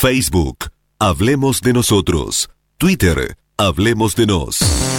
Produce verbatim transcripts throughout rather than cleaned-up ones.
Facebook, Hablemos de Nosotros. Twitter, Hablemos de Nos.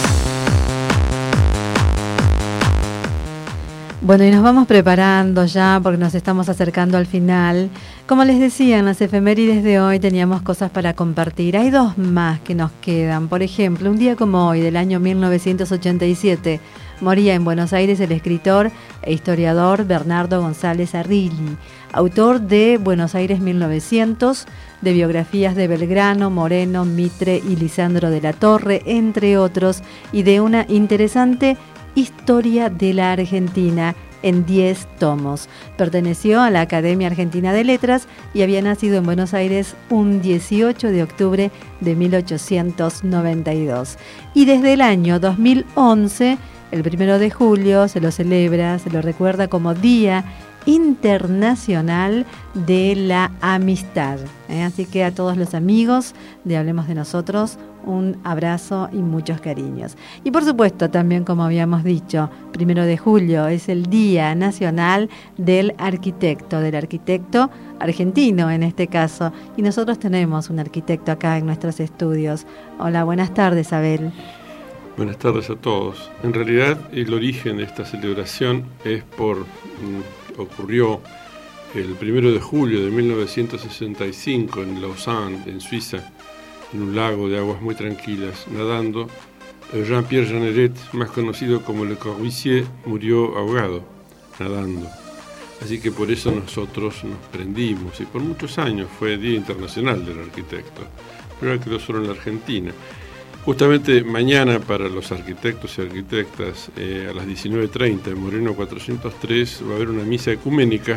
Bueno, y nos vamos preparando ya porque nos estamos acercando al final. Como les decía, en las efemérides de hoy teníamos cosas para compartir. Hay dos más que nos quedan. Por ejemplo, un día como hoy, del año mil novecientos ochenta y siete, moría en Buenos Aires el escritor e historiador Bernardo González Arrilli, autor de Buenos Aires mil novecientos, de biografías de Belgrano, Moreno, Mitre y Lisandro de la Torre, entre otros, y de una interesante Historia de la Argentina en diez tomos. Perteneció a la Academia Argentina de Letras y había nacido en Buenos Aires un dieciocho de octubre de mil ochocientos noventa y dos. Y desde el año dos mil once, el primero de julio, se lo celebra, se lo recuerda como Día Internacional de la Amistad. ¿eh? Así que a todos los amigos de Hablemos de Nosotros, un abrazo y muchos cariños. Y por supuesto, también como habíamos dicho, primero de julio es el Día Nacional del Arquitecto, del arquitecto argentino en este caso. Y nosotros tenemos un arquitecto acá en nuestros estudios. Hola, buenas tardes, Abel. Buenas tardes a todos. En realidad, el origen de esta celebración es por... Mmm, ocurrió el primero de julio de mil novecientos sesenta y cinco en Lausanne, en Suiza, en un lago de aguas muy tranquilas, nadando. Jean-Pierre Jeanneret, más conocido como Le Corbusier, murió ahogado, nadando. Así que por eso nosotros nos prendimos, y por muchos años fue Día Internacional del Arquitecto, pero quedó solo en la Argentina. Justamente mañana para los arquitectos y arquitectas, eh, a las diecinueve treinta en Moreno cuatrocientos tres, va a haber una misa ecuménica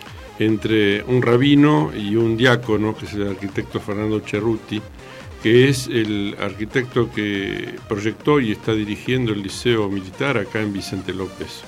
entre un rabino y un diácono, que es el arquitecto Fernando Cerruti, que es el arquitecto que proyectó y está dirigiendo el Liceo Militar acá en Vicente López.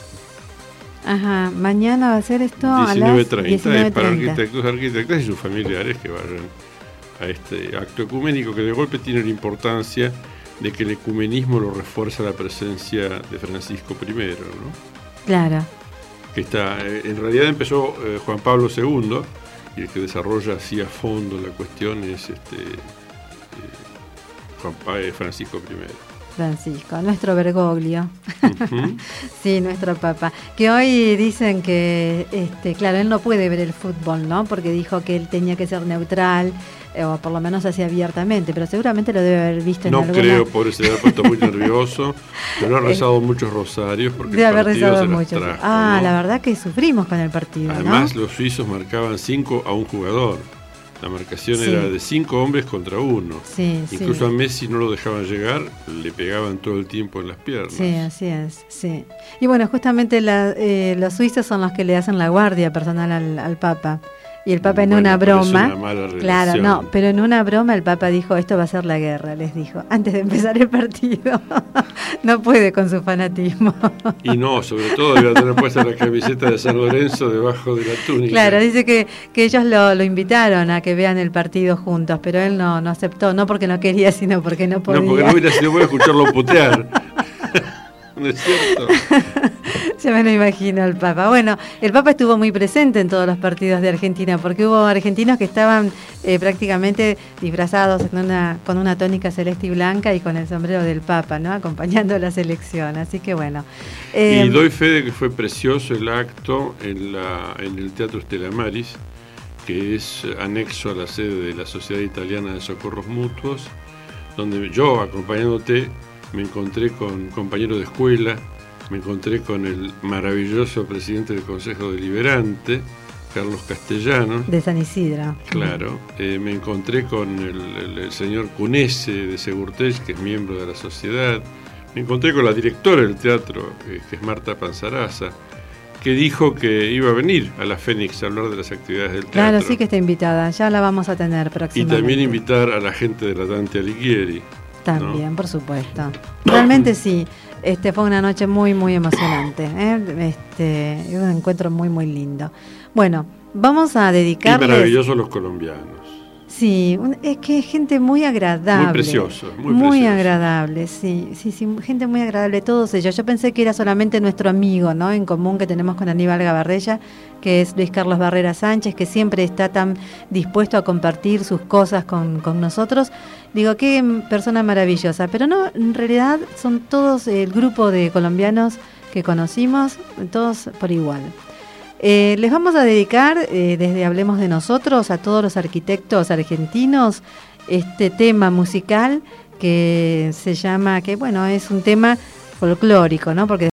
Ajá, mañana va a ser esto a las diecinueve treinta, diecinueve es para treinta. arquitectos, arquitectas y sus familiares que vayan a este acto ecuménico, que de golpe tiene la importancia de que el ecumenismo lo refuerza la presencia de Francisco primero, ¿no? Claro. Que está, en realidad empezó eh, Juan Pablo segundo, y el que desarrolla así a fondo la cuestión es este eh, Juan pa- eh, Francisco primero. Francisco, nuestro Bergoglio. Uh-huh. Sí, nuestro Papa. Que hoy dicen que, este, claro, él no puede ver el fútbol, ¿no? Porque dijo que él tenía que ser neutral, eh, o por lo menos así abiertamente, pero seguramente lo debe haber visto en No alguna... creo, pobre, se ha puesto muy nervioso, pero ha rezado muchos rosarios porque debe el haber partido rezado se las muchos. trajo, Ah, ¿no? la verdad que sufrimos con el partido, Además, ¿no? los suizos marcaban cinco a un jugador. La marcación Sí. era de cinco hombres contra uno. Sí, Incluso sí. a Messi no lo dejaban llegar, le pegaban todo el tiempo en las piernas. Sí, así es, sí. Y bueno, justamente la, eh, los suizos son los que le hacen la guardia personal al, al Papa. Y el Papa en Bueno, una pero es broma, una mala claro, relación. no, pero en una broma el Papa dijo, esto va a ser la guerra, les dijo, antes de empezar el partido. No puede con su fanatismo. Y no, sobre todo debe tener puesta la camiseta de San Lorenzo debajo de la túnica. Claro, dice que, que ellos lo, lo invitaron a que vean el partido juntos, pero él no, no aceptó, no porque no quería, sino porque no podía. No, porque no hubiera sido bueno escucharlo putear. ¿No es cierto? Ya me lo imagino al Papa. Bueno, el Papa estuvo muy presente en todos los partidos de Argentina, porque hubo argentinos que estaban eh, prácticamente disfrazados en una, con una tónica celeste y blanca y con el sombrero del Papa, ¿no? Acompañando la selección. Así que bueno. Eh, y doy fe de que fue precioso el acto en, la, en el Teatro Stella Maris, que es anexo a la sede de la Sociedad Italiana de Socorros Mutuos, donde yo, acompañándote, me encontré con compañeros de escuela, me encontré con el maravilloso presidente del Consejo Deliberante, Carlos Castellanos. De San Isidro. Claro, eh, me encontré con el, el, el señor Cunese de Segurtech, que es miembro de la sociedad. Me encontré con la directora del teatro, eh, que es Marta Panzaraza, que dijo que iba a venir a la Fénix a hablar de las actividades del teatro. Claro, sí que está invitada, ya la vamos a tener Y próximamente. también invitar a la gente de la Dante Alighieri. También, ¿no? por supuesto. Realmente sí, este fue una noche muy, muy emocionante. ¿eh? Este, un encuentro muy, muy lindo. Bueno, vamos a dedicarles... Y maravillosos los colombianos. Sí, un, es que es gente muy agradable. Muy precioso, muy, muy precioso. agradable, sí, sí, sí, gente muy agradable, todos ellos. Yo pensé que era solamente nuestro amigo, ¿no? En común que tenemos con Aníbal Gabarrella, que es Luis Carlos Barrera Sánchez, que siempre está tan dispuesto a compartir sus cosas con, con nosotros. Digo, qué persona maravillosa, pero no, en realidad son todos el grupo de colombianos que conocimos, todos por igual. Eh, les vamos a dedicar, eh, desde Hablemos de Nosotros, a todos los arquitectos argentinos, este tema musical que se llama, que bueno, es un tema folclórico, ¿no? Porque